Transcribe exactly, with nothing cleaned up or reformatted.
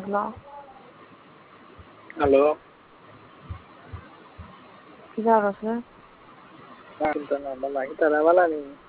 Hello. Aló. Kizaru sir. Washington, Mama, kita dah malam ni.